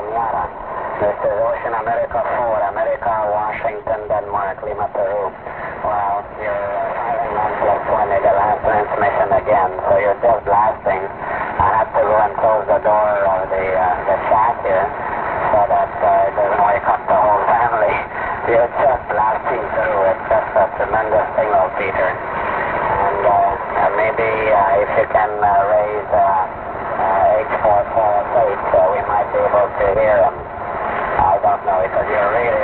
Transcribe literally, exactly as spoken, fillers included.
Yara. This is Ocean America four, America, Washington, Denmark, Lima, Peru. Well, you're firing nine plus twenty, the last transmission again, so you're just blasting. I have to go and close the door of the, uh, the shack here so that uh, it doesn't wake up the whole family. You're just blasting through. It's just a tremendous signal, Peter. And uh, uh, maybe uh, if you can uh, raise uh, uh, H four four eight, uh, we might be able to hear him. I don't know, because you're really